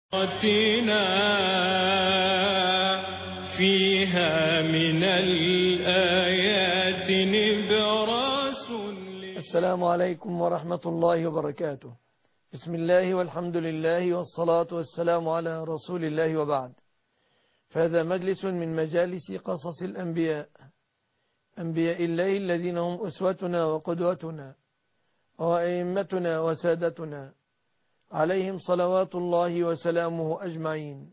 آتنا فيها من الآيات نبراس. السلام عليكم ورحمة الله وبركاته. بسم الله والحمد لله والصلاة والسلام على رسول الله وبعد. فهذا مجلس من مجالس قصص الأنبياء، أنبياء الله الذين هم أسوتنا وقدوتنا وأئمتنا وسادتنا، عليهم صلوات الله وسلامه أجمعين.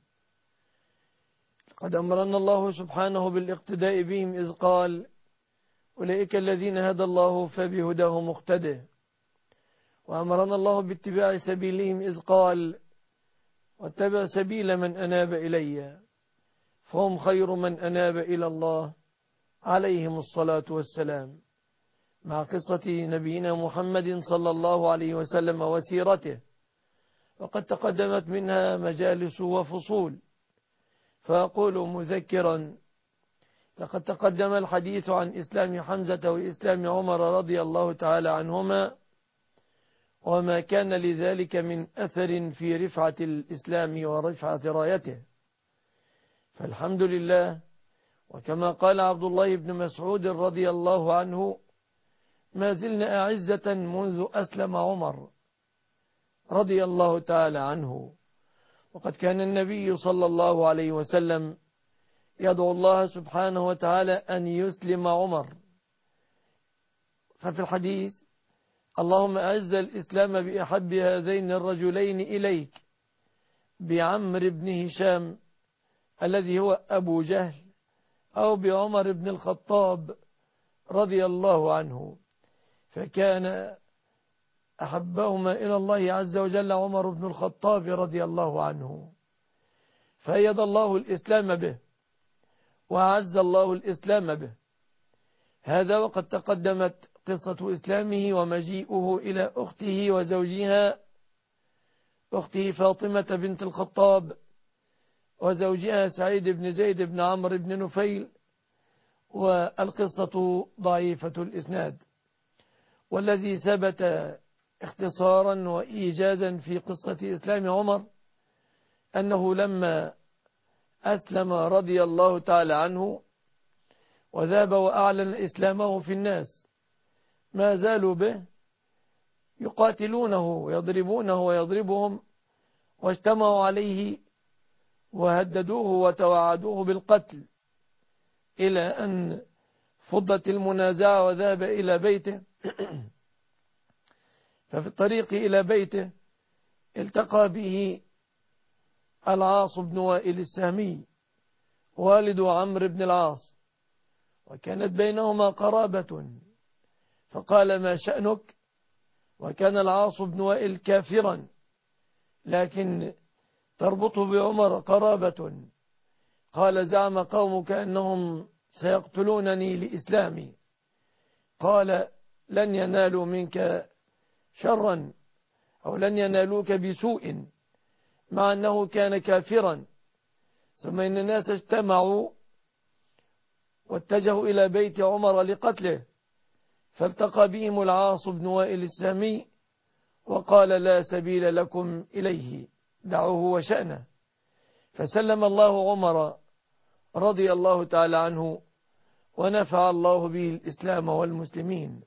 قد أمرنا الله سبحانه بالاقتداء بهم إذ قال: أولئك الذين هدى الله فبهداه مقتدى. وأمرنا الله باتباع سبيلهم إذ قال: واتبع سبيل من أناب إلي، فهم خير من أناب إلى الله، عليهم الصلاة والسلام. مع قصة نبينا محمد صلى الله عليه وسلم وسيرته، وقد تقدمت منها مجالس وفصول، فأقول مذكرا: لقد تقدم الحديث عن إسلام حمزة وإسلام عمر رضي الله تعالى عنهما، وما كان لذلك من أثر في رفعة الإسلام ورفعة رايته. فالحمد لله، وكما قال عبد الله بن مسعود رضي الله عنه: ما زلنا أعزة منذ أسلم عمر رضي الله تعالى عنه. وقد كان النبي صلى الله عليه وسلم يدعو الله سبحانه وتعالى أن يسلم عمر. ففي الحديث: اللهم أعز الإسلام بأحب هذين الرجلين إليك، بعمر بن هشام الذي هو أبو جهل، أو بعمر بن الخطاب رضي الله عنه. فكان أحبهما إلى الله عز وجل عمر بن الخطاب رضي الله عنه، فأيد الله الإسلام به وأعز الله الإسلام به. هذا وقد تقدمت قصة إسلامه ومجيئه إلى أخته وزوجها، أخته فاطمة بنت الخطاب وزوجها سعيد بن زيد بن عمرو بن نفيل. والقصة ضعيفة الإسناد، والذي ثبت اختصارا وإيجازا في قصة إسلام عمر أنه لما أسلم رضي الله تعالى عنه وذاب وأعلن إسلامه في الناس، ما زالوا به يقاتلونه ويضربونه ويضربهم، واجتمعوا عليه وهددوه وتوعدوه بالقتل، إلى أن فضت المنازعة وذهب إلى بيته. ففي الطريق إلى بيته التقى به العاص بن وائل السهمي والد عمرو بن العاص، وكانت بينهما قرابة، فقال: ما شأنك؟ وكان العاص بن وائل كافرا، لكن تربطه بعمر قرابة. قال: زعم قومك أنهم سيقتلونني لإسلامي. قال: لن ينالوا منك شرا، أو لن ينالوك بسوء، مع أنه كان كافرا. ثم إن الناس اجتمعوا واتجهوا إلى بيت عمر لقتله، فالتقى بهم العاص بن وائل السهمي وقال: لا سبيل لكم إليه، دعوه وشأنه. فسلم الله عمر رضي الله تعالى عنه، ونفع الله به الإسلام والمسلمين.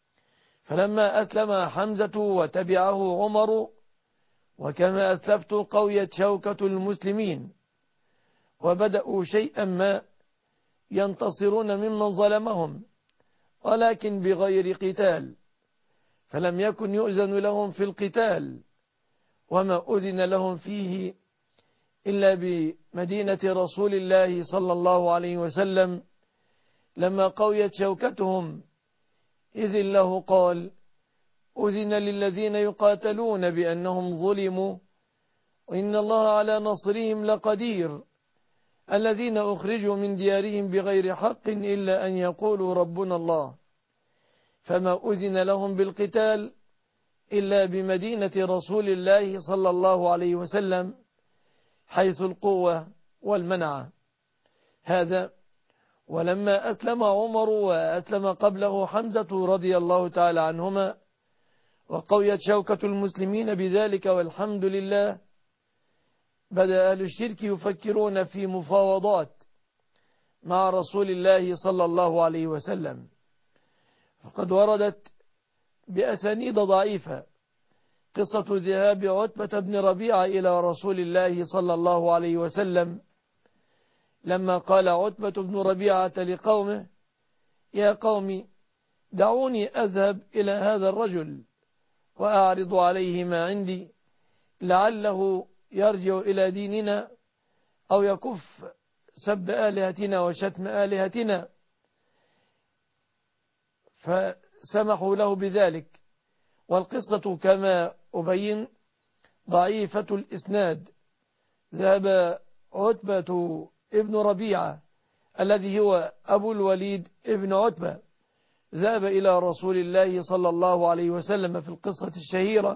فلما أسلم حمزة وتبعه عمر، وكما أسلفت قويت شوكة المسلمين، وبدأوا شيئا ما ينتصرون ممن ظلمهم، ولكن بغير قتال، فلم يكن يؤذن لهم في القتال، وما أذن لهم فيه إلا بمدينة رسول الله صلى الله عليه وسلم لما قويت شوكتهم، إذ الله قال: أذن للذين يقاتلون بأنهم ظلموا وإن الله على نصرهم لقدير، الذين أخرجوا من ديارهم بغير حق إلا أن يقولوا ربنا الله. فما أذن لهم بالقتال إلا بمدينة رسول الله صلى الله عليه وسلم، حيث القوة والمنعة. هذا ولما أسلم عمر وأسلم قبله حمزة رضي الله تعالى عنهما، وقويت شوكة المسلمين بذلك والحمد لله، بدأ أهل الشرك يفكرون في مفاوضات مع رسول الله صلى الله عليه وسلم، فقد وردت بأسانيد ضعيفة قصة ذهاب عتبة بن ربيعة إلى رسول الله صلى الله عليه وسلم، لما قال عتبة بن ربيعة لقومه: يا قوم دعوني أذهب إلى هذا الرجل وأعرض عليه ما عندي لعله يرجع إلى ديننا أو يكف سب آلهتنا وشتم آلهتنا، فسمحوا له بذلك. والقصة كما أبين ضعيفة الإسناد. ذهب عتبة ابن ربيعة الذي هو أبو الوليد ابن عتبة، ذهب إلى رسول الله صلى الله عليه وسلم في القصة الشهيرة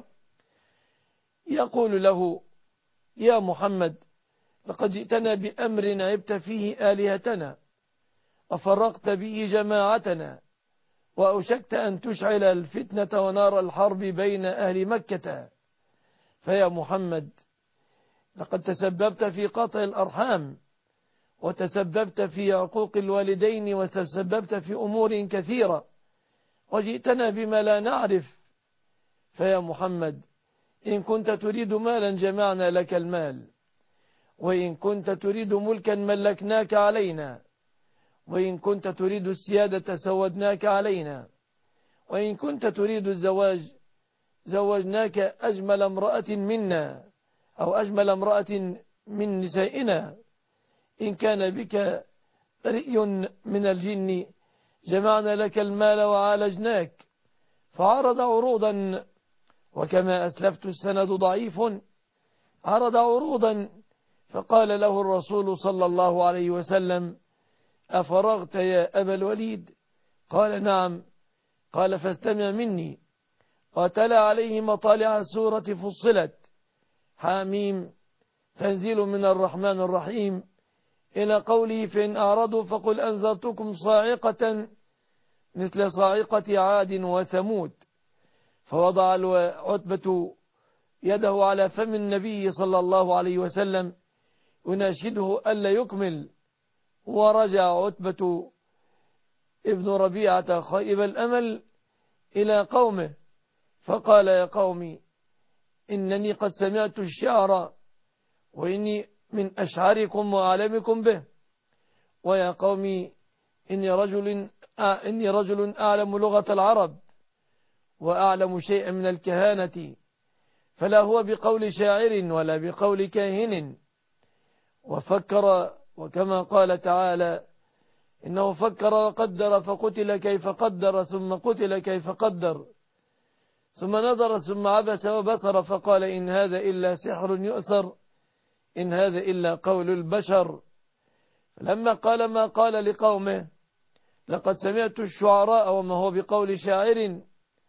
يقول له: يا محمد، لقد جئتنا بأمر عبت فيه آلهتنا وفرقت به جماعتنا وأوشكت أن تشعل الفتنة ونار الحرب بين أهل مكة، فيا محمد لقد تسببت في قطع الأرحام وتسببت في عقوق الوالدين وتسببت في أمور كثيرة وجئتنا بما لا نعرف، فيا محمد إن كنت تريد مالا جمعنا لك المال، وإن كنت تريد ملكا ملكناك علينا، وإن كنت تريد السيادة سودناك علينا، وإن كنت تريد الزواج زوجناك أجمل امرأة منا أو أجمل امرأة من نسائنا، إن كان بك رئي من الجن جمعنا لك المال وعالجناك. فعرض عروضا، وكما أسلفت السند ضعيف، عرض عروضا، فقال له الرسول صلى الله عليه وسلم: أفرغت يا أبا الوليد؟ قال: نعم. قال: فاستمع مني. وتلا عليه مطالع سورة فصلت حاميم تنزيل من الرحمن الرحيم إلى قوله: فإن أعرضوا فقل أنذرتكم صاعقة مثل صاعقة عاد وثمود. فوضع عتبة يده على فم النبي صلى الله عليه وسلم يناشده ألا يكمل، ورجع عتبة ابن ربيعة خائب الأمل إلى قومه فقال: يا قوم إنني قد سمعت الشعر وإني من أشعركم وأعلمكم به، ويا قوم إني رجل أعلم لغة العرب وأعلم شيئا من الكهانة، فلا هو بقول شاعر ولا بقول كاهن. وفكر، وكما قال تعالى: إنه فكر وقدر فقتل كيف قدر ثم قتل كيف قدر ثم نظر ثم عبس وبصر فقال: إن هذا إلا سحر يؤثر، إن هذا إلا قول البشر. فلما قال ما قال لقومه: لقد سمعت الشعراء وما هو بقول شاعر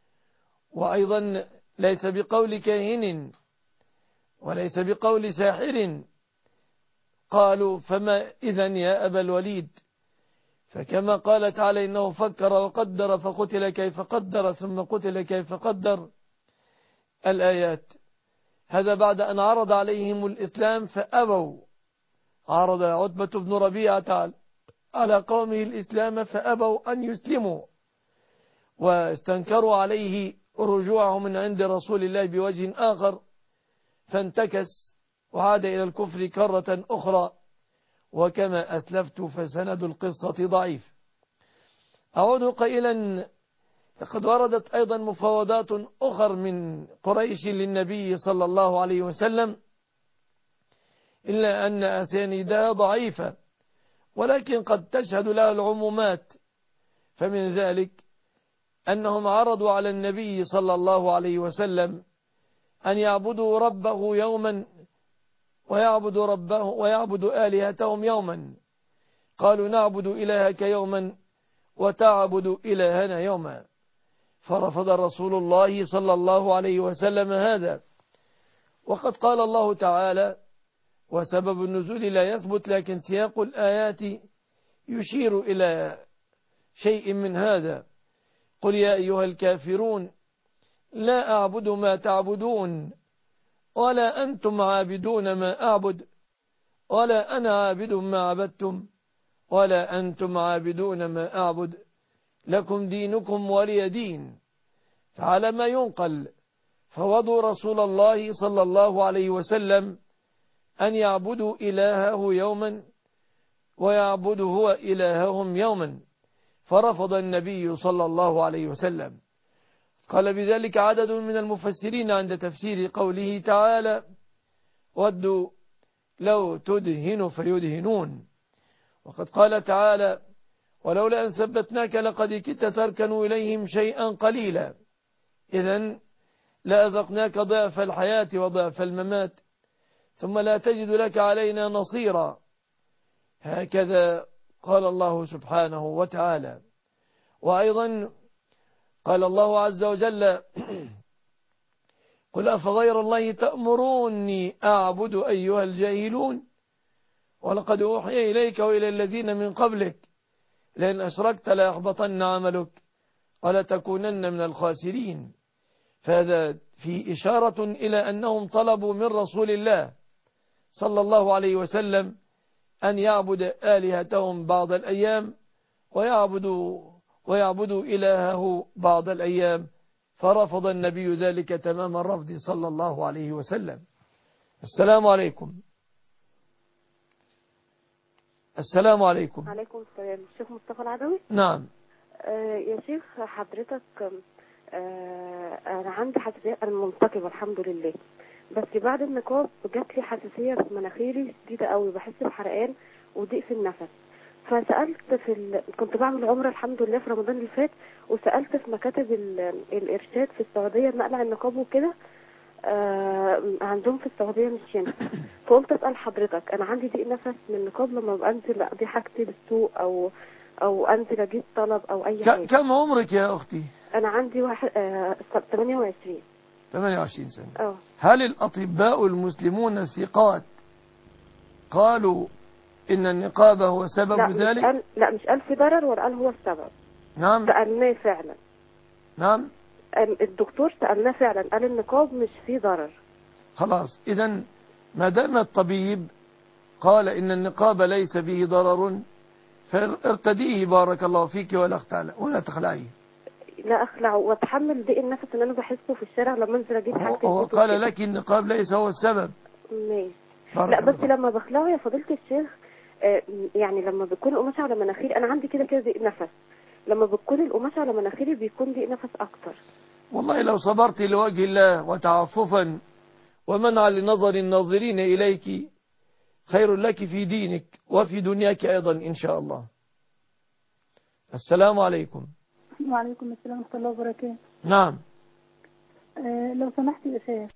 وأيضا ليس بقول كاهن وليس بقول ساحر، قالوا: فما إذن يا أبا الوليد؟ فكما قال تعالى: إنه فكر وقدر فقتل كيف قدر ثم قتل كيف قدر الآيات. هذا بعد أن عرض عليهم الإسلام فأبوا. عرض عتبة بن ربيعة على قومه الإسلام فأبوا أن يسلموا، واستنكروا عليه رجوعه من عند رسول الله بوجه آخر، فانتكس وعاد إلى الكفر كرة أخرى. وكما أسلفت فسند القصة ضعيف. أعود قائلا: لقد وردت أيضا مفاوضات أخر من قريش للنبي صلى الله عليه وسلم، إلا أن أسانيدها ضعيفة، ولكن قد تشهد لها العمومات. فمن ذلك أنهم عرضوا على النبي صلى الله عليه وسلم أن يعبدوا ربه يوما ويعبد آلهتهم يوما. قالوا: نعبد إلهك يوما وتعبد إلهنا يوما. فرفض رسول الله صلى الله عليه وسلم هذا. وقد قال الله تعالى: وسبب النزول لا يثبت، لكن سياق الآيات يشير إلى شيء من هذا. قل يا أيها الكافرون لا أعبد ما تعبدون ولا أنتم عابدون ما أعبد ولا أنا عابد ما عبدتم ولا أنتم عابدون ما أعبد لكم دينكم ولي دين. فعلى ما ينقل فوضوا رسول الله صلى الله عليه وسلم أن يعبدوا إلهه يوما ويعبد هو إلههم يوما، فرفض النبي صلى الله عليه وسلم. قال بذلك عدد من المفسرين عند تفسير قوله تعالى: ودوا لو تدهن فيدهنون. وقد قال تعالى: ولولا أن ثبتناك لقد كدت تركن إليهم شيئا قليلا، إذن لأذقناك ضعف الحياة وضعف الممات ثم لا تجد لك علينا نصيرا. هكذا قال الله سبحانه وتعالى. وأيضا قال الله عز وجل: قل أفغير الله تأمروني أعبد أيها الجاهلون ولقد أوحي إليك وإلى الذين من قبلك لئن أشركت ليحبطن عملك ولتكونن من الخاسرين. فهذا في إشارة إلى أنهم طلبوا من رسول الله صلى الله عليه وسلم أن يعبد آلهتهم بعض الأيام ويعبدوا إلهه بعض الأيام، فرفض النبي ذلك تمام الرفض صلى الله عليه وسلم. السلام عليكم. السلام عليكم. عليكم السلام. الشيخ مصطفى العدوي. نعم. يا شيخ حضرتك أنا عندي حساسية، أنا منتقبة الحمد لله، بس بعد النقاب جات لي حساسية في مناخيري شديدة قوي، بحس بحرقان وضيق في النفس. فسألت كنت بعمل عمرة الحمد لله في رمضان اللي فات، وسألت في مكاتب الإرشاد في السعودية نقلع النقاب وكده، عندهم في السعودية مش هنا. فقلت أسأل حضرتك، أنا عندي ضيق نفس من النقاب لما بنزل أقضي حاجتي بالسوق أو أنزل أجيب طلب أو أي حاجة. كم عمرك يا أختي؟ أنا عندي 28. 28 سنة. هل الأطباء المسلمون الثقات قالوا إن النقاب هو سبب ذلك؟ لا مش قال في ضرر ولا قال هو السبب. نعم. سألناه فعلا. نعم. الدكتور سألناه فعلا قال النقاب مش فيه ضرر. خلاص، إذن ما دام الطبيب قال إن النقاب ليس به ضرر فارتديه بارك الله فيك ولا تخلعيه. لا أخلع وأتحمل ضيق النفس اللي أنا بحسه في الشارع لما أنزل أجيب حاجة. هو قال لك النقاب ليس هو السبب. ماشي. لا بس لما بخلعه يا فضيلة الشيخ يعني لما بتكون القماش على مناخيري، أنا عندي كده ضيق نفس، لما بتكون القماش على مناخيري بيكون ضيق نفس أكتر. والله لو صبرت لوجه الله وتعففا ومنعا لنظر الناظرين إليك خير لك في دينك وفي دنياك أيضا إن شاء الله. السلام عليكم. وعليكم السلام ورحمة الله وبركاته. نعم. لو سمحت يا شيخ.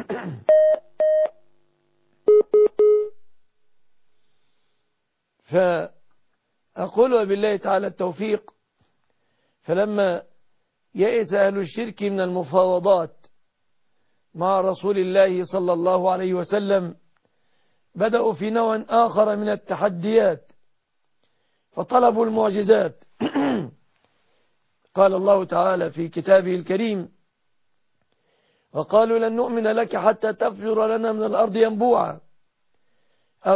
فأقول وبالله تعالى التوفيق. فلما يئس أهل الشرك من المفاوضات مع رسول الله صلى الله عليه وسلم بدأوا في نوع آخر من التحديات فطلبوا المعجزات. قال الله تعالى في كتابه الكريم: وقالوا لن نؤمن لك حتى تفجر لنا من الأرض ينبوعا أو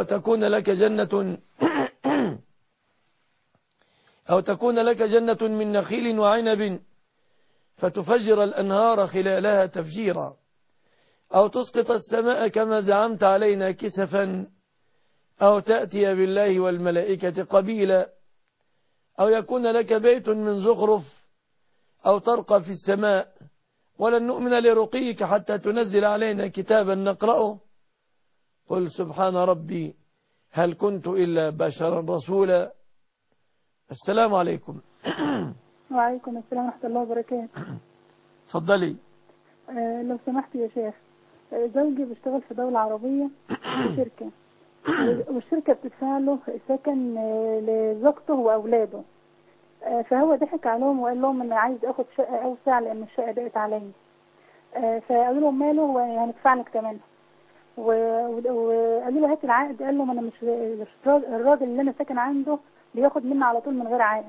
تكون لك جنة من نخيل وعنب فتفجر الأنهار خلالها تفجيرا أو تسقط السماء كما زعمت علينا كسفا أو تأتي بالله والملائكة قبيلا أو يكون لك بيت من زخرف أو ترقى في السماء ولن نؤمن لرقيك حتى تنزل علينا كتابا نقرأه قل سبحان ربي هل كنت إلا بشرا رسولا. السلام عليكم. وعليكم السلام ورحمة الله وبركاته. تفضلي. لو سمحت يا شيخ، زوجي بيشتغل في دولة عربية في شركة، والشركة بتدفع له سكن لزوجته وأولاده، فهو ضحك عليهم وقال لهم أنا عايز أخد شقة أوسع لأن الشقة ضاقت عليا، فقالوا لهم ماله هندفع لك ثمنها، وقالوا له هات العقد، قال لهم أنا مش الراجل اللي أنا ساكن عنده بياخد مني على طول من غير عقد،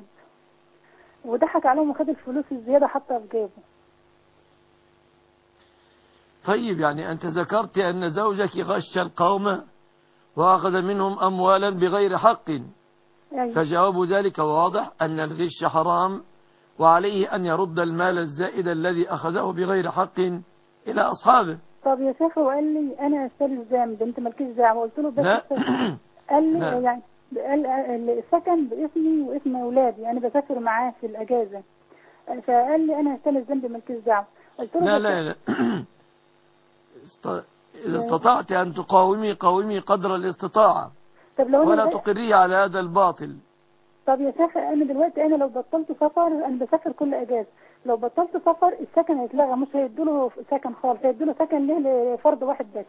وضحك عليهم وخد الفلوس الزيادة حطها في جيبه. طيب يعني أنت ذكرت أن زوجك غش القوم وأخذ منهم أموالا بغير حق، أيوة. فجواب ذلك واضح أن الغش حرام، وعليه أن يرد المال الزائد الذي أخذه بغير حق إلى أصحابه. طب يا شيخ، هو قال لي أنا أشتري الذنب، أنت مالكيش دعوة. قلت له بس لا قال لي لا. يعني قال السكن باسمي واسم أولادي، أنا بسافر معاه في الأجازة، فقال لي أنا هشتري الذنب مالكيش دعوة. قلت له لا بس لا, لا. إذا استطعت أن تقاومي قاومي قدر الاستطاعة، طب لو ولا أنا تقري على هذا الباطل. طب يا شيخ، أنا دلوقتي أنا لو بطلت سفر، أنا بسافر كل أجازة، لو بطلت سفر السكن هيتلغى، مش هيدوله سكن خالص، هيدوله سكن ليه لفرد واحد بس.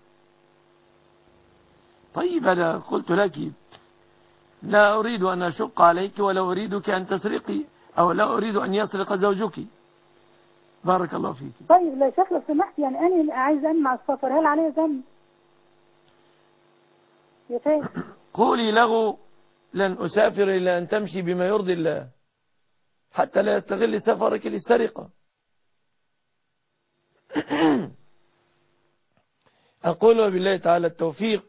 طيب أنا قلت لك لا أريد أن أشق عليك، ولا أريدك أن تسرقي، أو لا أريد أن يسرق زوجك. بارك الله فيك. طيب لا شيخ لو سمحت، يعني أنا عايز أمنع السفر، هل عليه ذنب يا شيخ؟ قولي له لن أسافر إلا أن تمشي بما يرضي الله، حتى لا يستغل سفرك للسرقة. أقول وبالله تعالى التوفيق.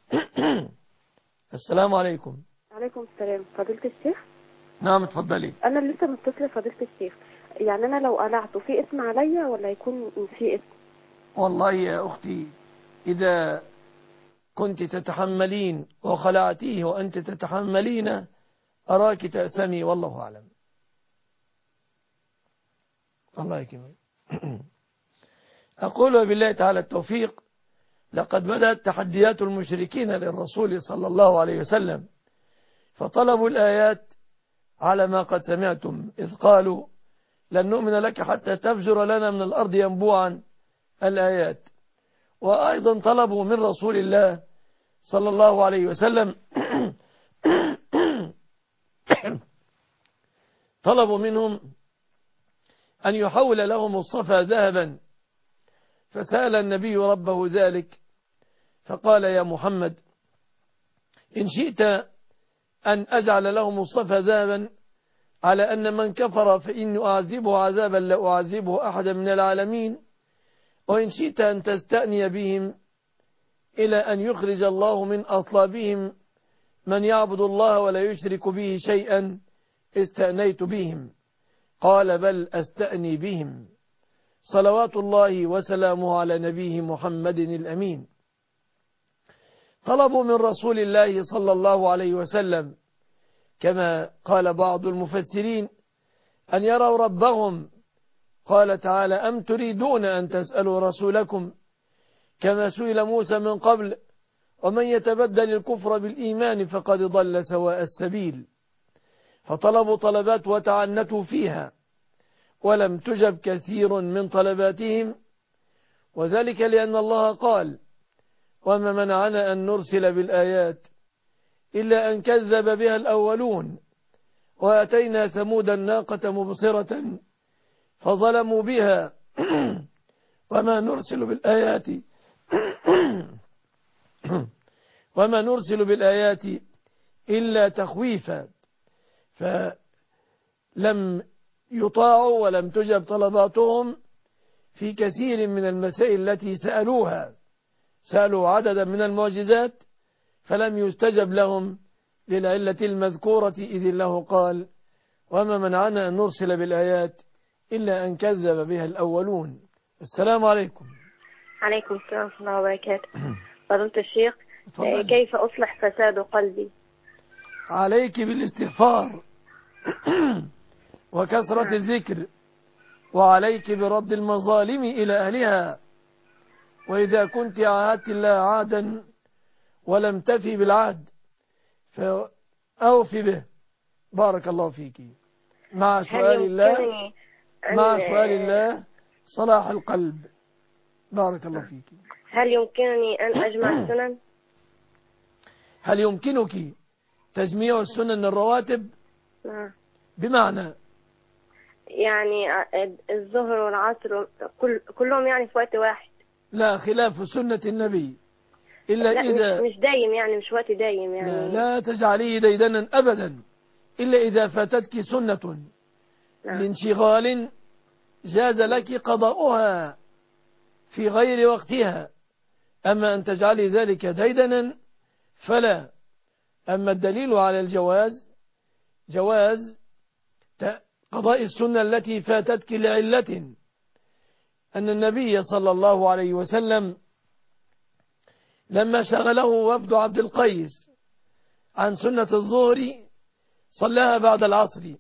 السلام عليكم. عليكم السلام فضيلة الشيخ. نعم اتفضلي. انا لسه متصلة فضيلة الشيخ، يعني انا لو قلعته في اسم عليا ولا يكون في اسم؟ والله يا أختي، إذا كنت تتحملين وخلعتيه وأنت تتحملين أراك تأثمي، والله أعلم. الله يكرمك. أقول وبالله تعالى التوفيق. لقد بدأت تحديات المشركين للرسول صلى الله عليه وسلم، فطلبوا الآيات على ما قد سمعتم، إذ قالوا لن نؤمن لك حتى تفجر لنا من الأرض ينبوعا، الآيات. وأيضا طلبوا من رسول الله صلى الله عليه وسلم طلبوا منهم أن يحول لهم الصفا ذهبا، فسأل النبي ربه ذلك، فقال يا محمد إن شئت أن أجعل لهم الصفا ذهبا على أن من كفر فإني أعذبه عذابا لا أعذبه أحدا من العالمين، وإن شئت أن تستأني بهم إلى أن يخرج الله من أصلابهم من يعبد الله ولا يشرك به شيئا استأنيت بهم. قال بل أستأني بهم. صلوات الله وسلامه على نبيه محمد الأمين. طلبوا من رسول الله صلى الله عليه وسلم كما قال بعض المفسرين أن يروا ربهم. قال تعالى أم تريدون أن تسألوا رسولكم كما سئل موسى من قبل ومن يتبدل الكفر بالإيمان فقد ضل سواء السبيل. فطلبوا طلبات وتعنتوا فيها، ولم تجب كثير من طلباتهم، وذلك لأن الله قال وما منعنا أن نرسل بالآيات إلا أن كذب بها الأولون وأتينا ثمود الناقة مبصرة فظلموا بها وما نرسل بالآيات إلا تخويفا. فلم يطاعوا ولم تجب طلباتهم في كثير من المسائل التي سألوها. سألوا عددا من المعجزات فلم يستجب لهم للعلة المذكورة، إذ الله قال وما منعنا أن نرسل بالآيات إلا أن كذب بها الأولون. السلام عليكم. عليكم السلام ورحمة الله وبركاته. فضيلة الشيخ، تفضل. كيف أصلح فساد قلبي؟ عليك بالاستغفار وكثرة الذكر، وعليك برد المظالم إلى أهلها، وإذا كنت عاهدت الله عهدا ولم تفي بالعهد فأوفي به. بارك الله فيك. مع سؤال الله صلاح القلب. بارك الله فيك. هل يمكنني أن أجمع السنن؟ هل يمكنك تجميع السنن الرواتب؟ نعم. بمعنى يعني الظهر والعصر كلهم يعني في وقت واحد؟ لا، خلاف سنة النبي إلا إذا مش دايم، يعني مش وقت دايم يعني. لا تجعليه ديدنا أبدا إلا إذا فاتتك سنة لانشغال جاز لك قضاؤها، في غير وقتها. أما أن تجعلي ذلك ديدنا فلا. أما الدليل على الجواز جواز قضاء السنة التي فاتتك لعلة، أن النبي صلى الله عليه وسلم لما شغله وفد عبد القيس عن سنة الظهر صلاها بعد العصر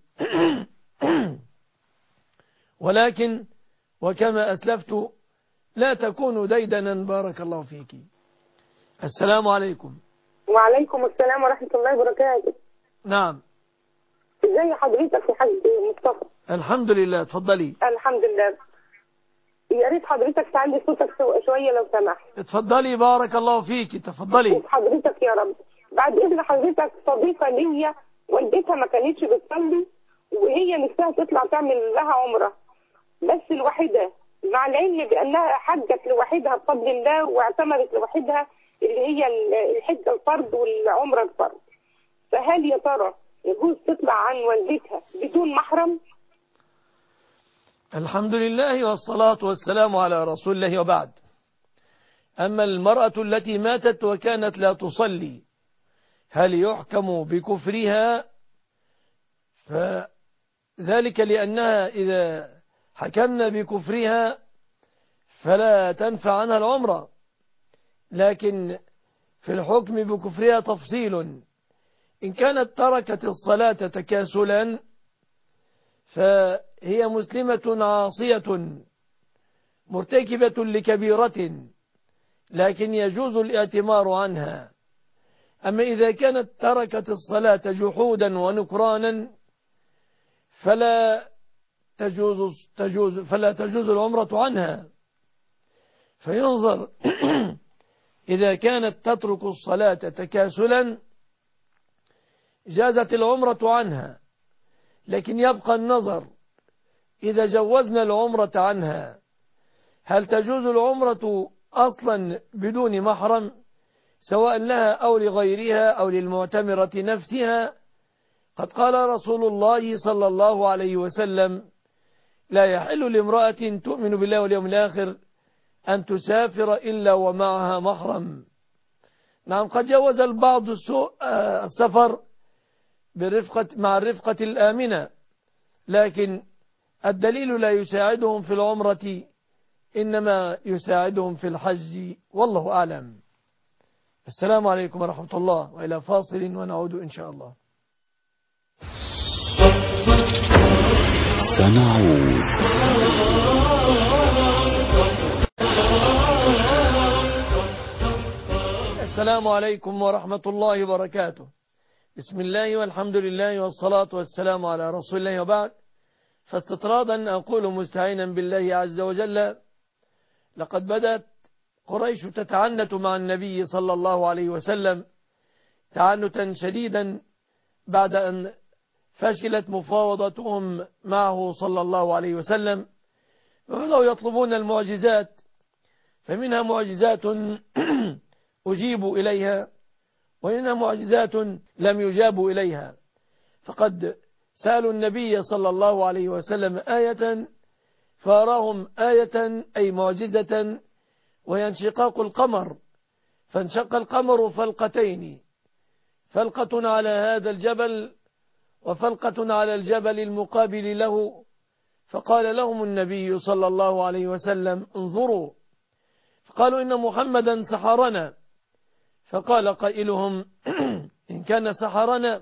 ولكن وكما أسلفت لا تكون ديدنا. بارك الله فيك. السلام عليكم. وعليكم السلام ورحمة الله وبركاته. نعم. ازي حضرتك يا حاج مصطفى؟ الحمد لله. تفضلي. الحمد لله. يا ريت حضرتك تعلي صوتك شوية لو سمحت. اتفضلي. بارك الله فيك. تفضلي. حضرتك يا رب. بعد إذن حضرتك، صديقة ليا والدتها ما كانتش بتصلي وهي نفسها تطلع تعمل لها عمرة بس لوحدها، مع العلم بأنها حجت لوحدها بفضل الله واعتمرت لوحدها اللي هي الحجة الفرض والعمرة الفرض. فهل يا ترى يجوز تطلع عن والدتها بدون محرم؟ الحمد لله والصلاة والسلام على رسول الله وبعد. أما المرأة التي ماتت وكانت لا تصلي هل يحكم بكفرها؟ فذلك لأنها إذا حكمنا بكفرها فلا تنفع عنها العمرة، لكن في الحكم بكفرها تفصيل. إن كانت تركت الصلاة تكاسلا فهي مسلمة عاصية مرتكبة لكبيرة، لكن يجوز الاعتمار عنها. أما إذا كانت تركت الصلاة جحودا ونكرانا فلا تجوز العمرة عنها. فينظر إذا كانت تترك الصلاة تكاسلا جازت العمرة عنها، لكن يبقى النظر إذا جوزنا العمرة عنها هل تجوز العمرة أصلا بدون محرم سواء لها أو لغيرها أو للمعتمرة نفسها؟ قد قال رسول الله صلى الله عليه وسلم: لا يحل لامرأة تؤمن بالله واليوم الآخر أن تسافر إلا ومعها محرم. نعم، قد جوز البعض السفر مع الرفقة الآمنة، لكن الدليل لا يساعدهم في العمرة، إنما يساعدهم في الحج، والله أعلم. السلام عليكم ورحمة الله، وإلى فاصل ونعود إن شاء الله. سنعود. السلام عليكم ورحمة الله وبركاته. بسم الله والحمد لله والصلاة والسلام على رسول الله وبعد. فاستطرادا أقول مستعينا بالله عز وجل: لقد بدأت قريش تتعنت مع النبي صلى الله عليه وسلم تعنتا شديدا بعد أن فشلت مفاوضتهم معه صلى الله عليه وسلم، وبدأوا يطلبون المعجزات، فمنها معجزات أجيبوا إليها ومنها معجزات لم يجابوا إليها. فقد سألوا النبي صلى الله عليه وسلم آية فأراهم آية أي معجزة، وهي انشقاق القمر، فانشق القمر فلقتين، فلقة على هذا الجبل وفلقة على الجبل المقابل له. فقال لهم النبي صلى الله عليه وسلم: انظروا. فقالوا: إن محمدا سحرنا. فقال قائلهم: إن كان سحرنا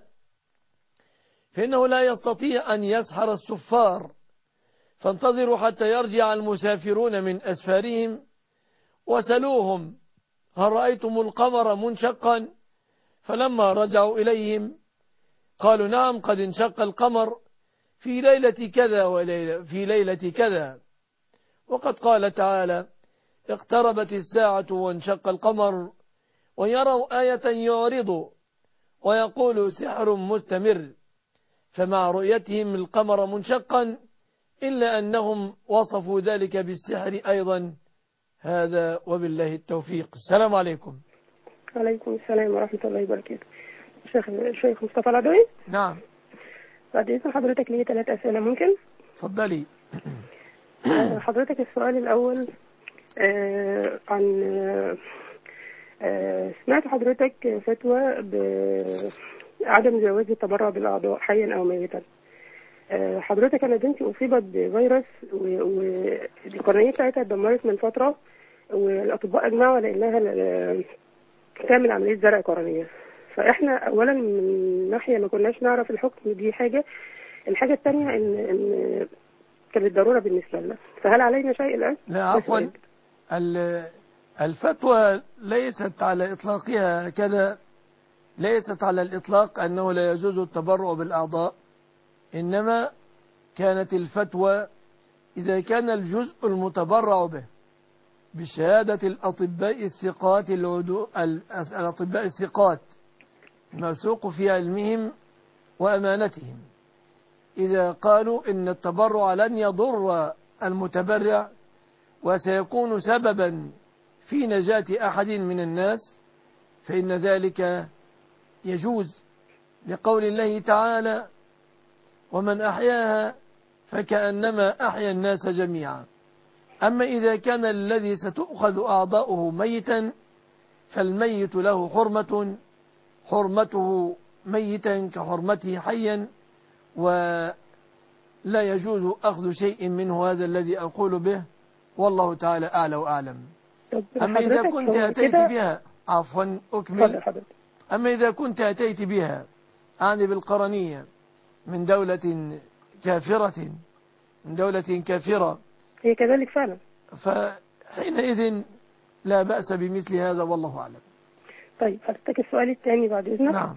فإنه لا يستطيع أن يسحر السفار، فانتظروا حتى يرجع المسافرون من أسفارهم وسلوهم: هل رأيتم القمر منشقا؟ فلما رجعوا إليهم قالوا: نعم، قد انشق القمر في ليلة كذا في ليلة كذا. وقد قال تعالى: اقتربت الساعة وانشق القمر ويروا آية يعرضوا ويقولوا سحر مستمر. فمع رؤيتهم القمر منشقا إلا أنهم وصفوا ذلك بالسحر أيضا. هذا وبالله التوفيق. السلام عليكم. عليكم السلام ورحمة الله وبركاته. شيخ مصطفى العدوي. نعم. بعد إذن حضرتك لي 3 أسئلة ممكن؟ تفضلي. حضرتك السؤال الأول: عن سمعت حضرتك فتوى بعدم جواز التبرع بالأعضاء حيا أو ميتا. حضرتك أنا بنتي أصيبت بفيروس والقرنية بتاعتها اتدمرت من فترة، والأطباء أجمعوا على إنها تعمل عملية زرع قرنية. فإحنا أولا من ناحية ما كناش نعرف الحكم، دي حاجة. الحاجة الثانية إن كانت ضرورة بالنسبة لنا، فهل علينا شيء الآن؟ لا عفوا، الفتوى ليست على إطلاقها كذا، ليست على الإطلاق أنه لا يجوز التبرع بالأعضاء، إنما كانت الفتوى إذا كان الجزء المتبرع به بشهادة الأطباء الثقات الأطباء الثقات الموثوق في علمهم وأمانتهم، إذا قالوا إن التبرع لن يضر المتبرع وسيكون سببا في نجاة أحد من الناس، فإن ذلك يجوز، لقول الله تعالى: ومن أحياها فكأنما أحيا الناس جميعا. أما إذا كان الذي ستؤخذ أعضاؤه ميتا فالميت له حرمته ميتا كحرمته حيا، ولا يجوز أخذ شيء منه، هذا الذي أقول به، والله تعالى أعلى وأعلم. أما إذا كنت أتيت بها، عفوا أكمل، أما إذا كنت أتيت بها أعني بالقرنية من دولة كافرة هي كذلك فعلا، فحينئذ لا بأس بمثل هذا، والله أعلم. طيب حضرتك السؤال الثاني بعد إذنك. نعم.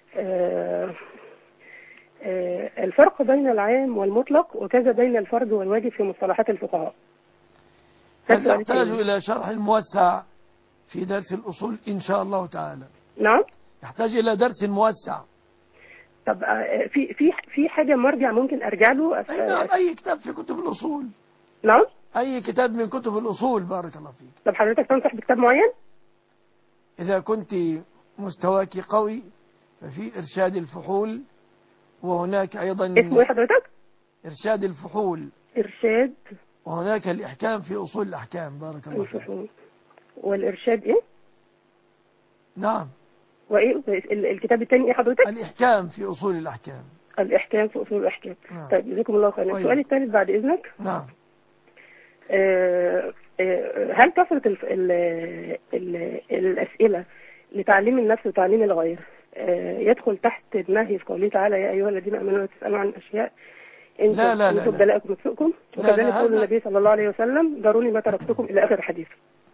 الفرق بين العام والمطلق، وكذا بين الفرض والواجب في مصطلحات الفقهاء. يحتاج إلى شرح موسع في درس الأصول إن شاء الله تعالى. نعم. يحتاج إلى درس موسع. طب في حاجة مرجع ممكن أرجع له؟ نعم، أي كتاب في كتب الأصول. نعم. أي كتاب من كتب الأصول، بارك الله فيك. طب حضرتك تنصح بكتاب معين؟ إذا كنت مستواك قوي ففي إرشاد الفحول، وهناك أيضا اسمه إيه حضرتك؟ إرشاد الفحول. إرشاد. وهناك الإحكام في أصول الأحكام، بارك الله فيك. والإرشاد إيه؟ نعم. وإيه الكتاب الثاني إيه حضرتك؟ الإحكام في أصول الأحكام. الإحكام في أصول الأحكام. نعم. طيب جزاكم الله خيرا. السؤال الثالث بعد إذنك. نعم. هل كثرة الأسئلة لتعليم النفس وتعليم الغير يدخل تحت النهي في قوله تعالى: يا أيها الذين آمنوا لا تسألوا عن أشياء إن تبد لكم تسؤكم، وكذلك قول النبي صلى الله عليه وسلم: ذروني ما تركتكم إلى آخر الحديث.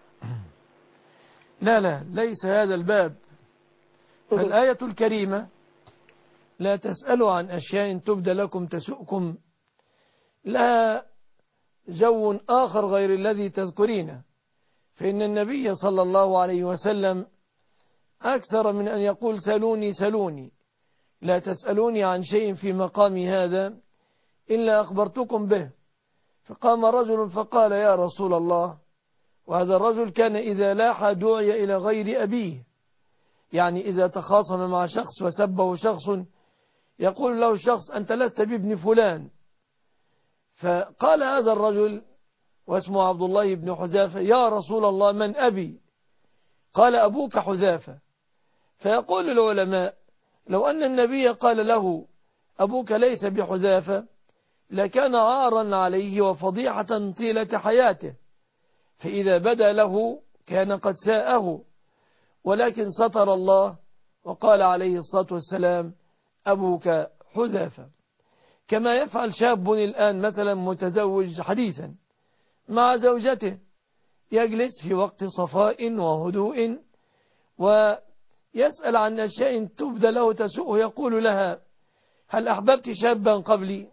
لا ليس هذا الباب. فالآية الكريمة: لا تسألوا عن أشياء تبد لكم تسؤكم، لا جو آخر غير الذي تذكرينه، فإن النبي صلى الله عليه وسلم أكثر من أن يقول سلوني، لا تسألوني عن شيء في مقامي هذا إلا أخبرتكم به. فقام رجل فقال: يا رسول الله. وهذا الرجل كان إذا لاح دعي إلى غير أبيه، يعني إذا تخاصم مع شخص وسبه شخص يقول له الشخص: أنت لست بابن فلان. فقال هذا الرجل واسمه عبد الله بن حذافة: يا رسول الله، من أبي؟ قال: أبوك حذافة. فيقول العلماء: لو أن النبي قال له: أبوك ليس بحذافة، لكان عارا عليه وفضيحة طيلة حياته، فإذا بدا له كان قد ساءه، ولكن ستر الله وقال عليه الصلاة والسلام: أبوك حذافة. كما يفعل شاب الآن مثلا متزوج حديثا مع زوجته، يجلس في وقت صفاء وهدوء ويسأل عن أشياء تبدى له تسوءه، يقول لها: هل أحببت شابا قبلي؟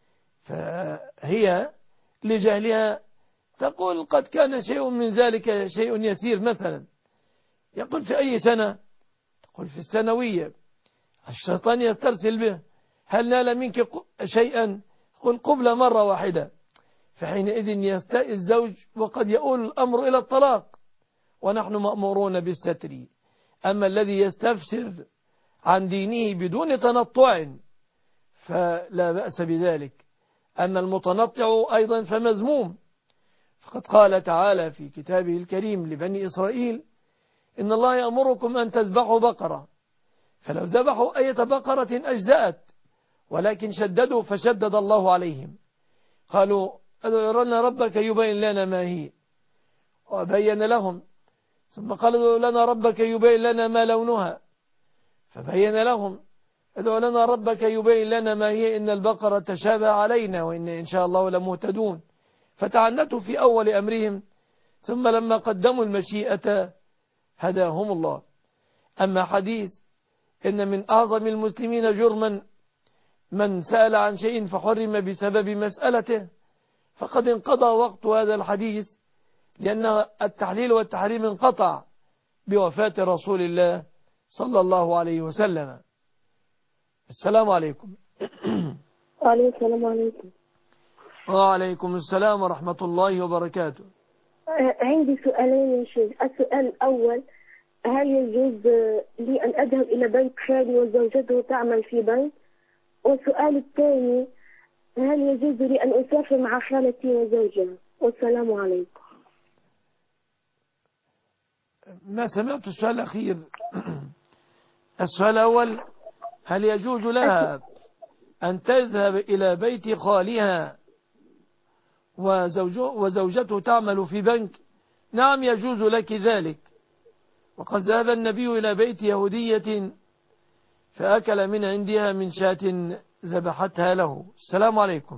فهي لجهلها تقول: قد كان شيء من ذلك شيء يسير مثلا. يقول: في أي سنة؟ تقول: في الثانوية. الشيطان يسترسل به: هل نال منك شيئا؟ قل: قبل مرة واحدة. فحينئذ يستاء الزوج وقد يؤول الأمر إلى الطلاق، ونحن مأمورون بالستر. أما الذي يستفسر عن دينه بدون تنطع فلا بأس بذلك. أما المتنطع أيضا فمذموم، فقد قال تعالى في كتابه الكريم لبني إسرائيل إن الله يأمركم أن تذبحوا بقرة، فلو ذبحوا أية بقرة أجزأت، ولكن شددوا فشدد الله عليهم، قالوا ادع لنا ربك يبين لنا ما هي، وبين لهم، ثم قالوا لنا ربك يبين لنا ما لونها، فبين لهم، ادع لنا ربك يبين لنا ما هي إن البقرة تشابه علينا وإن إن شاء الله لمهتدون، فتعنتوا في أول أمرهم، ثم لما قدموا المشيئة هداهم الله. أما حديث إن من أعظم المسلمين جرما من سأل عن شيء فحرم بسبب مسألته، فقد انقضى وقت هذا الحديث، لأن التحليل والتحريم انقطع بوفاة رسول الله صلى الله عليه وسلم. السلام عليكم. وعليكم السلام عليكم. وعليكم السلام ورحمة الله وبركاته. عندي سؤالين يا شيخ. السؤال الأول: هل يجوز لي أن أذهب إلى بيت خالي وزوجته تعمل في بنك؟ والسؤال الثاني: هل يجوز لي أن أسافر مع خالتي وزوجها؟ والسلام عليكم. ما سمعت السؤال الأخير. السؤال الأول: هل يجوز لها أن تذهب إلى بيت خالها وزوجته تعمل في بنك؟ نعم يجوز لك ذلك، وقد ذهب النبي إلى بيت يهودية فأكل من عندها من شاة ذبحتها له. السلام عليكم.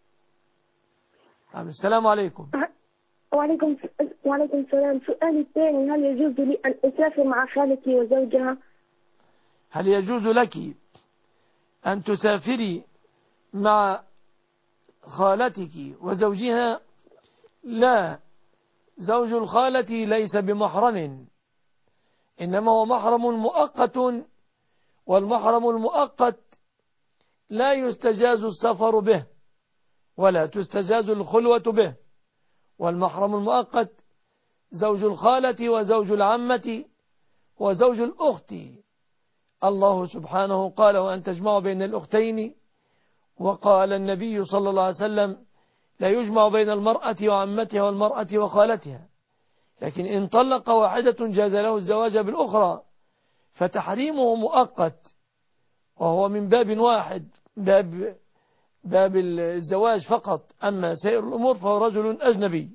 السلام عليكم. وعليكم السلام. سؤالي الثاني: هل يجوز لي أن أسافر مع خالتي وزوجها؟ هل يجوز لك أن تسافري مع خالتك وزوجها؟ لا، زوج الخالة ليس بمحرم، إنما هو محرم مؤقت، والمحرم المؤقت لا يستجاز السفر به ولا تستجاز الخلوة به. والمحرم المؤقت زوج الخالة وزوج العمة وزوج الأخت. الله سبحانه قال: وأن تجمعوا بين الأختين، وقال النبي صلى الله عليه وسلم: لا يجمع بين المرأة وعمتها والمرأة وخالتها. لكن إن طلق واحدة جاز له الزواج بالأخرى، فتحريمه مؤقت، وهو من باب واحد، باب الزواج فقط، أما سائر الأمور فهو رجل أجنبي.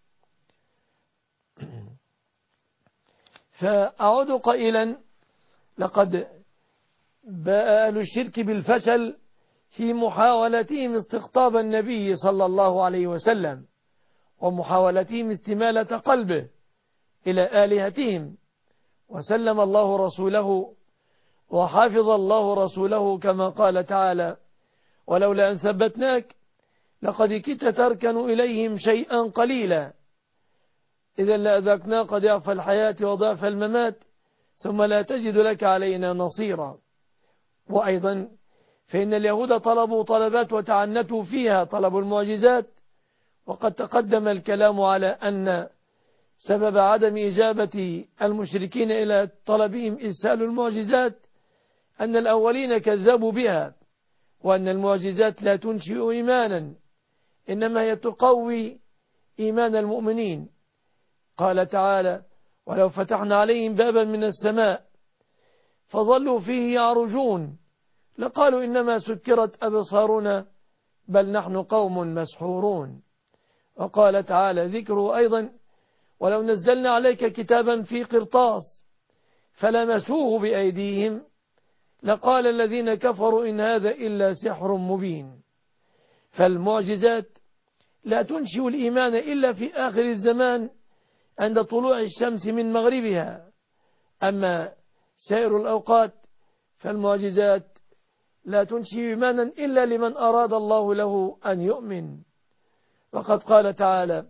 فأعود قائلا: لقد باء أهل الشرك بالفشل في محاولتهم استقطاب النبي صلى الله عليه وسلم، ومحاولتهم استمالة قلبه إلى آلهتهم، وسلم الله رسوله وحافظ الله رسوله، كما قال تعالى: ولولا أن ثبتناك لقد كدت تركن إليهم شيئا قليلا إذا لأذقناك ضعف الحياة وضعف الممات ثم لا تجد لك علينا نصيرا. وأيضا فإن اليهود طلبوا طلبات وتعنتوا فيها، طلبوا المعجزات، وقد تقدم الكلام على أن سبب عدم إجابة المشركين إلى طلبهم إرسال المعجزات أن الأولين كذبوا بها، وأن المعجزات لا تنشئ إيمانا، إنما هي تقوي إيمان المؤمنين. قال تعالى: ولو فتحنا عليهم بابا من السماء فظلوا فيه يعرجون لقالوا إنما سكرت أبصارنا بل نحن قوم مسحورون. وقال تعالى ذكره أيضا: ولو نزلنا عليك كتابا في قرطاس فلمسوه بأيديهم لقال الذين كفروا إن هذا إلا سحر مبين. فالمعجزات لا تنشئ الإيمان إلا في آخر الزمان عند طلوع الشمس من مغربها، أما سائر الأوقات فالمعجزات لا تنشئ إيمانا إلا لمن أراد الله له أن يؤمن. وقد قال تعالى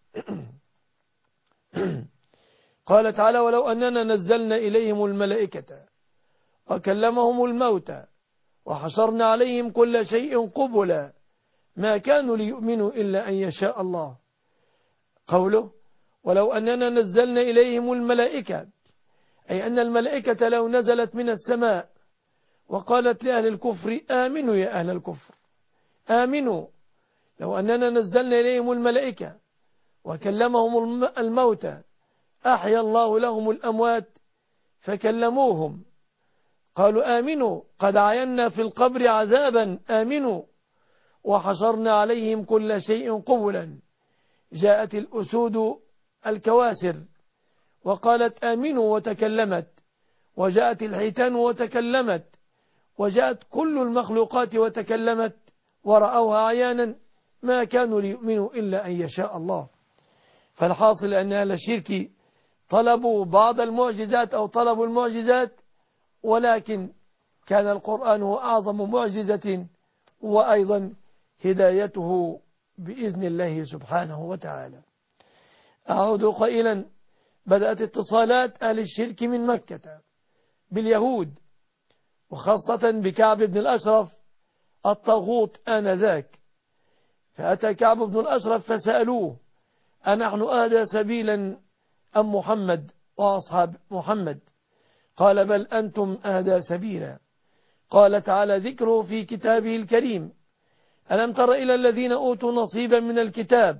قال تعالى: ولو أننا نزلنا إليهم الملائكة وكلمهم الموتى وحشرنا عليهم كل شيء قبلا ما كانوا ليؤمنوا إلا أن يشاء الله. قوله ولو أننا نزلنا إليهم الملائكة، أي أن الملائكة لو نزلت من السماء وقالت لأهل الكفر آمنوا يا أهل الكفر آمنوا، لو أننا نزلنا إليهم الملائكة وكلمهم الموتى أحيا الله لهم الأموات فكلموهم قالوا آمنوا قد عينا في القبر عذابا آمنوا وحشرنا عليهم كل شيء قبلا جاءت الأسود الكواسر وقالت آمنوا وتكلمت وجاءت الحيتان وتكلمت وجاءت كل المخلوقات وتكلمت ورأوها عيانا ما كانوا ليؤمنوا إلا أن يشاء الله. فالحاصل أن أهل الشرك طلبوا بعض المعجزات أو طلبوا المعجزات، ولكن كان القرآن هو أعظم معجزة وأيضا هدايته بإذن الله سبحانه وتعالى. أعود قائلا بدأت اتصالات أهل الشرك من مكة باليهود وخاصة بكعب بن الأشرف الطاغوت آنذاك، فأتى كعب بن الأشرف فسألوه أنحن أهدى سبيلا أم محمد وأصحاب محمد؟ قال بل أنتم أهدى سبيلا. قال تعالى ذكره في كتابه الكريم ألم تر إلى الذين أوتوا نصيبا من الكتاب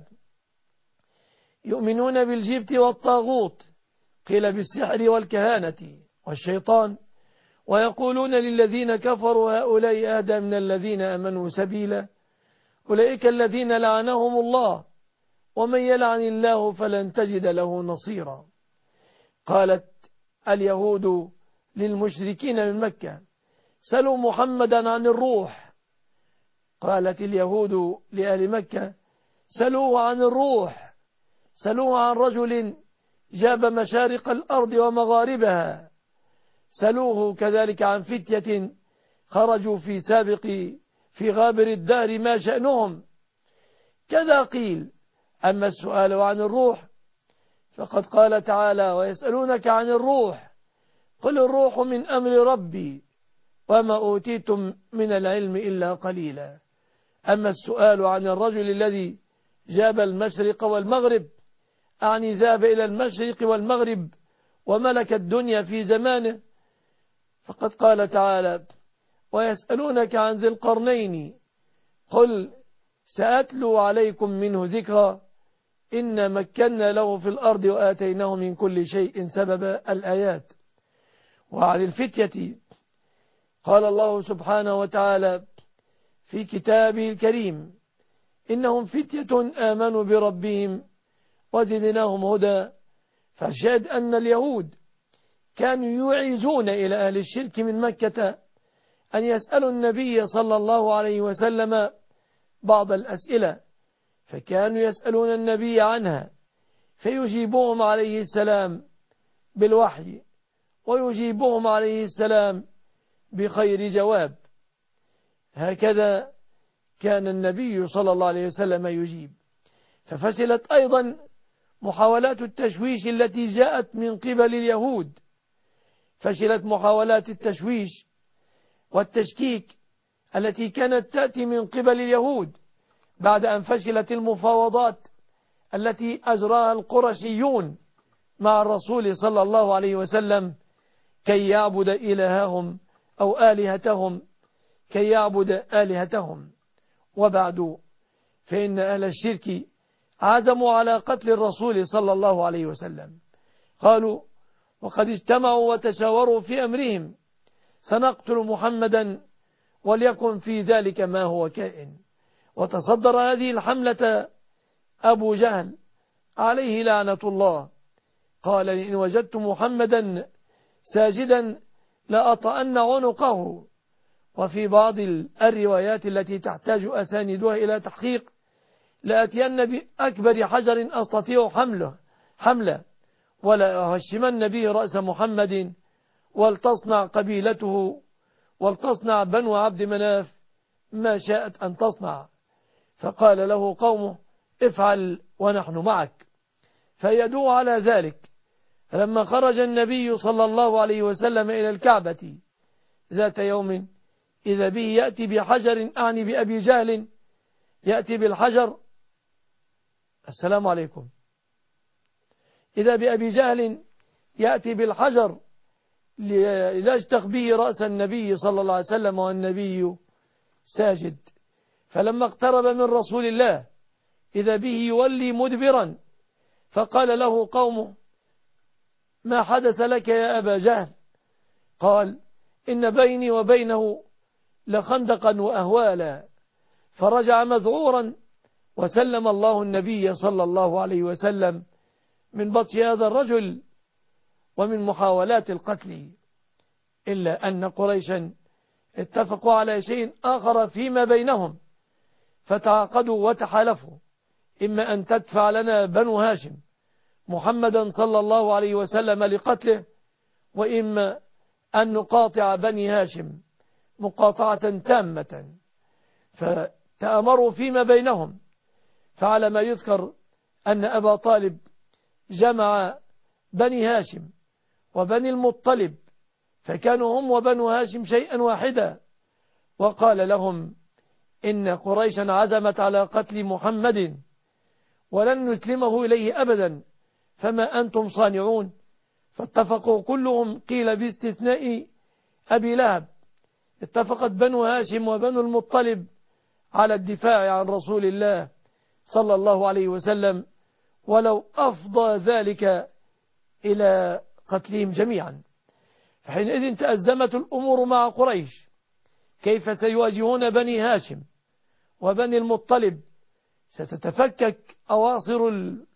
يؤمنون بالجبت والطاغوت قيل بالسحر والكهانة والشيطان ويقولون للذين كفروا هؤلاء أهدى من الذين آمنوا سبيلا أولئك الذين لعنهم الله ومن يلعن الله فلن تجد له نصيرا. قالت اليهود للمشركين من مكة سلوا محمدا عن الروح. قالت اليهود لأهل مكة سلوه عن الروح، سلوه عن رجل جاب مشارق الأرض ومغاربها، سلوه كذلك عن فتية خرجوا في سابق في غابر الدهر ما شأنهم. كذا قيل. أما السؤال عن الروح فقد قال تعالى ويسألونك عن الروح قل الروح من أمر ربي وما أوتيتم من العلم إلا قليلا. أما السؤال عن الرجل الذي جاب المشرق والمغرب أعني ذهب إلى المشرق والمغرب وملك الدنيا في زمانه، فقد قال تعالى ويسألونك عن ذي القرنين قل سأتلو عليكم منه ذكرا إن مكنا له في الأرض وآتيناه من كل شيء سببا الآيات. وعن الفتية قال الله سبحانه وتعالى في كتابه الكريم إنهم فتية آمنوا بربهم وزدناهم هدى. فالشاهد أن اليهود كانوا يعيزون إلى أهل الشرك من مكة أن يسألوا النبي صلى الله عليه وسلم بعض الأسئلة، فكانوا يسألون النبي عنها فيجيبهم عليه السلام بالوحي ويجيبهم عليه السلام بخير جواب. هكذا كان النبي صلى الله عليه وسلم يجيب. ففشلت أيضا محاولات التشويش التي جاءت من قبل اليهود، فشلت محاولات التشويش والتشكيك التي كانت تأتي من قبل اليهود بعد أن فشلت المفاوضات التي أجراها القرشيون مع الرسول صلى الله عليه وسلم كي يعبد إلههم أو آلهتهم كي يعبد آلهتهم. وبعد فإن أهل الشرك عزموا على قتل الرسول صلى الله عليه وسلم، قالوا وقد اجتمعوا وتشاوروا في أمرهم سنقتل محمدا وليكن في ذلك ما هو كائن. وتصدر هذه الحملة أبو جهل عليه لعنة الله، قال إن وجدت محمدا ساجدا لأطأن عنقه. وفي بعض الروايات التي تحتاج أساندها إلى تحقيق لأتين بأكبر حجر أستطيع حمله ولا أهشمن به رأس محمد ولتصنع قبيلته ولتصنع بنو عبد مناف ما شاءت أن تصنع. فقال له قومه افعل ونحن معك، فيدعو على ذلك. فلما خرج النبي صلى الله عليه وسلم إلى الكعبة ذات يوم إذا به يأتي بحجر، أعني بأبي جهل، يأتي بالحجر. السلام عليكم. إذا بأبي جهل يأتي بالحجر ليجتق به رأس النبي صلى الله عليه وسلم والنبي ساجد. فلما اقترب من رسول الله إذا به يولي مدبرا فقال له قومه: ما حدث لك يا أبا جهل؟ قال: إن بيني وبينه لخندقا وأهوالا. فرجع مذعورا، وسلم الله النبي صلى الله عليه وسلم من بطش هذا الرجل ومن محاولات القتل. إلا أن قريشا اتفقوا على شيء آخر فيما بينهم، فتعاقدوا وتحالفوا: إما أن تدفع لنا بنو هاشم محمدا صلى الله عليه وسلم لقتله، وإما أن نقاطع بني هاشم مقاطعة تامة. فتأمروا فيما بينهم. فعلى ما يذكر أن أبا طالب جمع بني هاشم وبني المطلب، فكانوا هم وبنو هاشم شيئا واحدا، وقال لهم: إن قريشا عزمت على قتل محمد ولن نسلمه إليه أبدا، فما أنتم صانعون؟ فاتفقوا كلهم، قيل باستثناء أبي لهب. اتفقت بنو هاشم وبنو المطلب على الدفاع عن رسول الله صلى الله عليه وسلم، ولو أفضى ذلك إلى قتلهم جميعا. فحينئذ تأزمت الأمور مع قريش، كيف سيواجهون بني هاشم وبني المطلب؟ ستتفكك أواصر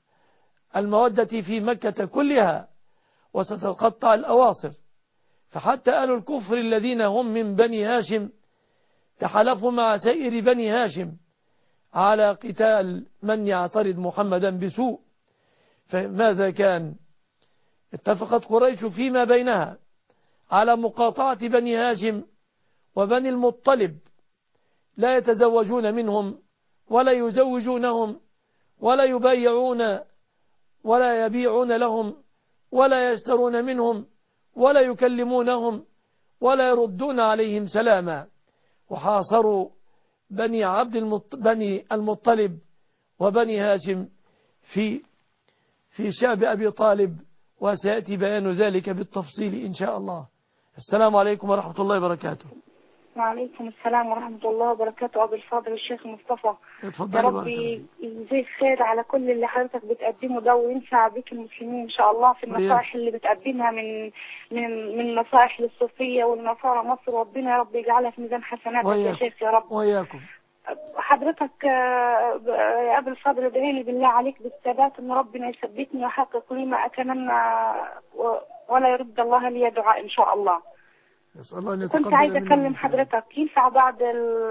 المودة في مكة كلها، وستتقطع الأواصر. فحتى أهل الكفر الذين هم من بني هاشم تحالفوا مع سائر بني هاشم على قتال من يعترض محمدا بسوء. فماذا كان؟ اتفقت قريش فيما بينها على مقاطعة بني هاشم وبني المطلب، لا يتزوجون منهم ولا يزوجونهم ولا يبايعون ولا يبيعون لهم ولا يشترون منهم ولا يكلمونهم ولا يردون عليهم سلاما. وحاصروا بني المطلب وبني هاشم في شعب أبي طالب، وسيأتي بيان ذلك بالتفصيل إن شاء الله. السلام عليكم ورحمة الله وبركاته. وعليكم السلام ورحمة الله وبركاته. أبي الفاضل الشيخ مصطفى، يا ربي يجزيك خير على كل اللي حضرتك بتقدمه ده، وينفع بك المسلمين إن شاء الله في النصائح اللي بتقدمها من نصائح للصوفية والنصارى مصر. ربنا يا رب يجعلها في ميزان حسناتك يا شيخ يا رب. وياكم. حضرتك يا أبي الفاضل ادعي لي بالله عليك بالثبات، إن ربنا يثبتني ويحقق لي ما أتمنى، ولا يرد الله لي دعاء إن شاء الله. كنت عايزة أكلم حضرتك، ينفع بعد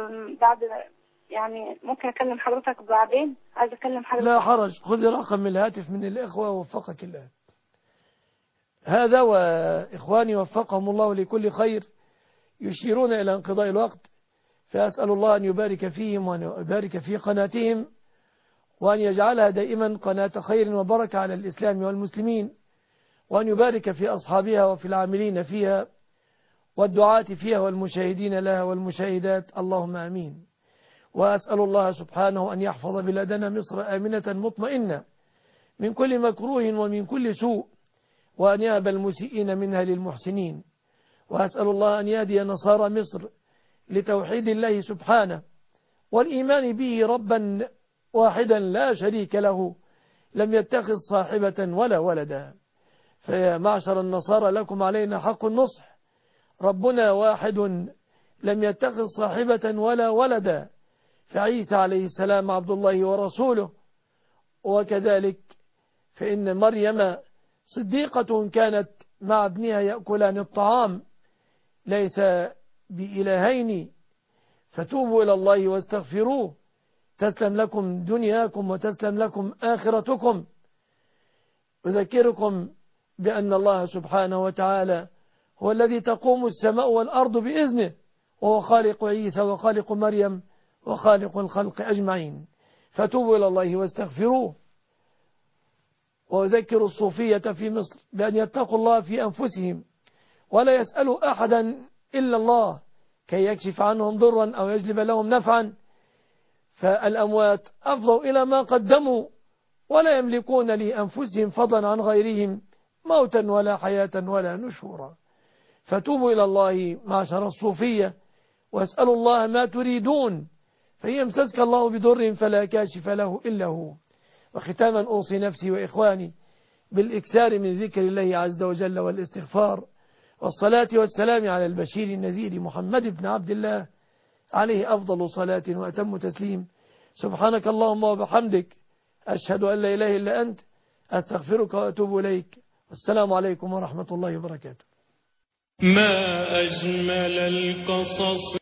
يعني ممكن أكلم حضرتك بعدين؟ عايزة أكلم حضرتك. لا حرج، خذ رقم من الهاتف من الإخوة ووفقك الله. هذا وإخواني وفقهم الله لكل خير يشيرون إلى انقضاء الوقت، فأسأل الله أن يبارك فيهم وأن يبارك في قناتهم، وأن يجعلها دائما قناة خير وبركة على الإسلام والمسلمين، وأن يبارك في أصحابها وفي العاملين فيها والدعاة فيها والمشاهدين لها والمشاهدات، اللهم آمين. وأسأل الله سبحانه أن يحفظ بلادنا مصر آمنة مطمئنة من كل مكروه ومن كل سوء، وأن يهب المسيئين منها للمحسنين. وأسأل الله أن يهدي نصارى مصر لتوحيد الله سبحانه والإيمان به ربا واحدا لا شريك له، لم يتخذ صاحبة ولا ولدا. فيا معشر النصارى لكم علينا حق النصح، ربنا واحد لم يتخذ صاحبة ولا ولدا، فعيسى عليه السلام عبد الله ورسوله. وكذلك فإن مريم صديقة كانت مع ابنها يأكلان الطعام، ليس بإلهين، فتوبوا إلى الله واستغفروه تسلم لكم دنياكم وتسلم لكم آخرتكم. أذكركم بأن الله سبحانه وتعالى هو الذي تقوم السماء والأرض بإذنه، وهو خالق عيسى وخالق مريم وخالق الخلق أجمعين، فتوبوا إلى الله واستغفروه. وأذكر الصوفية في مصر بأن يتقوا الله في أنفسهم ولا يسألوا أحدا إلا الله كي يكشف عنهم ضرا أو يجلب لهم نفعا، فالأموات أفضوا إلى ما قدموا ولا يملكون لأنفسهم فضلا عن غيرهم موتا ولا حياة ولا نشورا. فتوبوا إلى الله معشر الصوفية واسألوا الله ما تريدون، فيمسسك الله بضر فلا كاشف له إلا هو، وختاما أوصي نفسي وإخواني بالإكثار من ذكر الله عز وجل والاستغفار والصلاة والسلام على البشير النذير محمد بن عبد الله عليه أفضل صلاة وأتم تسليم. سبحانك اللهم وبحمدك، أشهد أن لا إله إلا أنت، أستغفرك وأتوب إليك. والسلام عليكم ورحمة الله وبركاته. ما أجمل القصص